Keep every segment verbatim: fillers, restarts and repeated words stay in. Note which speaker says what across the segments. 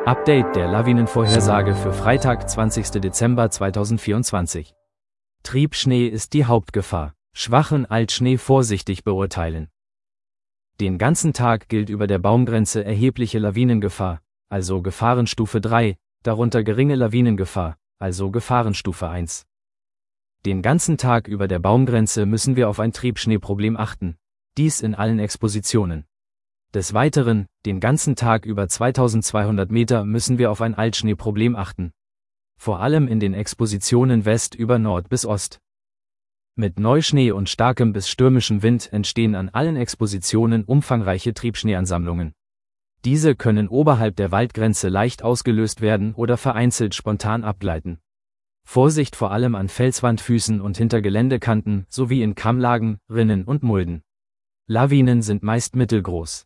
Speaker 1: Update der Lawinenvorhersage für Freitag, zwanzigsten Dezember zweitausendvierundzwanzig. Triebschnee ist die Hauptgefahr. Schwachen Altschnee vorsichtig beurteilen. Den ganzen Tag gilt über der Baumgrenze erhebliche Lawinengefahr, also Gefahrenstufe drei, darunter geringe Lawinengefahr, also Gefahrenstufe eins. Den ganzen Tag über der Baumgrenze müssen wir auf ein Triebschneeproblem achten, dies in allen Expositionen. Des Weiteren, den ganzen Tag über zweitausendzweihundert Meter müssen wir auf ein Altschneeproblem achten. Vor allem in den Expositionen West über Nord bis Ost. Mit Neuschnee und starkem bis stürmischem Wind entstehen an allen Expositionen umfangreiche Triebschneeansammlungen. Diese können oberhalb der Waldgrenze leicht ausgelöst werden oder vereinzelt spontan abgleiten. Vorsicht vor allem an Felswandfüßen und hinter Geländekanten sowie in Kammlagen, Rinnen und Mulden. Lawinen sind meist mittelgroß.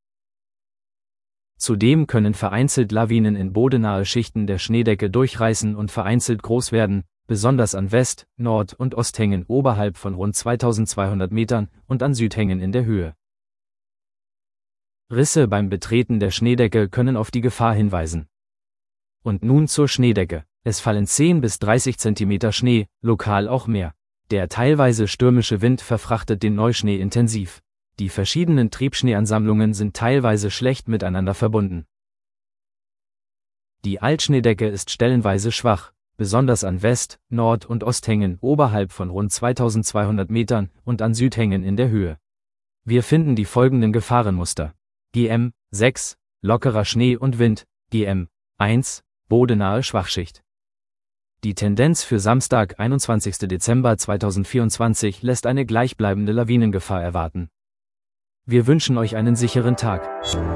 Speaker 1: Zudem können vereinzelt Lawinen in bodenahe Schichten der Schneedecke durchreißen und vereinzelt groß werden, besonders an West-, Nord- und Osthängen oberhalb von rund zweitausendzweihundert Metern und an Südhängen in der Höhe. Risse beim Betreten der Schneedecke können auf die Gefahr hinweisen. Und nun zur Schneedecke. Es fallen zehn bis dreißig Zentimeter Schnee, lokal auch mehr. Der teilweise stürmische Wind verfrachtet den Neuschnee intensiv. Die verschiedenen Triebschneeansammlungen sind teilweise schlecht miteinander verbunden. Die Altschneedecke ist stellenweise schwach, besonders an West-, Nord- und Osthängen oberhalb von rund zweitausendzweihundert Metern und an Südhängen in der Höhe. Wir finden die folgenden Gefahrenmuster. G M sechs, lockerer Schnee und Wind, G M eins, bodenahe Schwachschicht. Die Tendenz für Samstag, einundzwanzigsten Dezember zweitausendvierundzwanzig lässt eine gleichbleibende Lawinengefahr erwarten. Wir wünschen euch einen sicheren Tag.